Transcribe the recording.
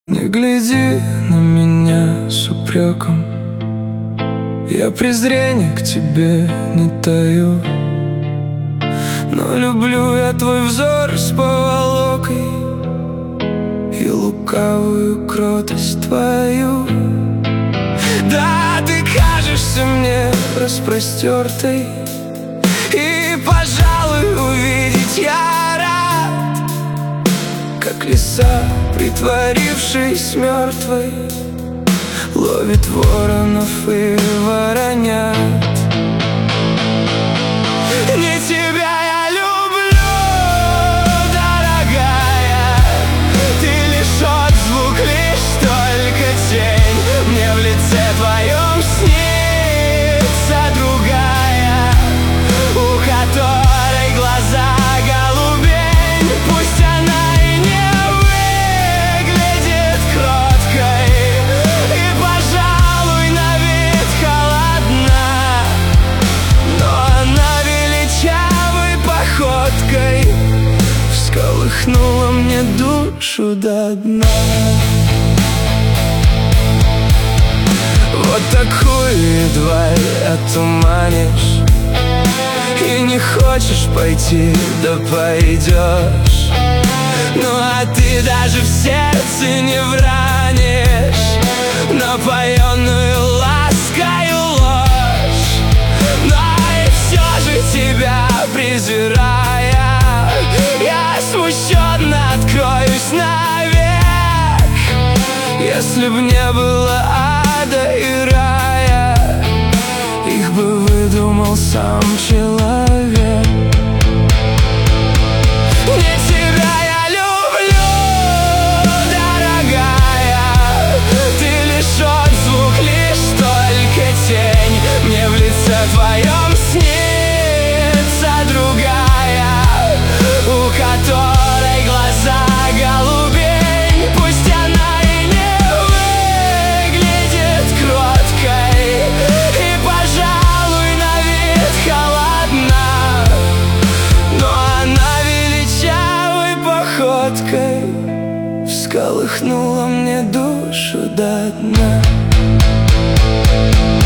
Не гляди на меня с упреком, я презрения к тебе не таю, но люблю я твой взор с поволокой и лукавую кротость твою. Да, ты кажешься мне распростертой, и, пожалуй, увидеть я рад, как лиса, притворившись мертвой, ловит воронов и воронят. Не тебя я люблю, дорогая, ты лишь отзвук, лишь только тень. Мне в лице твоем снится другая, у которой глаза голубень. Пусть она и не выглядит кроткой, и, пожалуй, на вид холодна, но она величавой походкой всколыхнула мне душу до дна. Вот такую едва отуманишь, и не хочешь пойти, да пойдешь. Ну а ты даже в сердце не вранишь напоенную ласкою ложь. Но и все же тебя презирая, я смущенно откроюсь навек. Если б не было ада и рая, их бы выдумал сам человек. Не тебя я люблю, дорогая, ты лишь отзвук, лишь только тень. Мне в лице твоем снится другая, у которой глаза голубень. Пусть она и не выглядит кроткой, и, пожалуй, на вид холодна, но она величавой походкой всколыхнула мне душу до дна.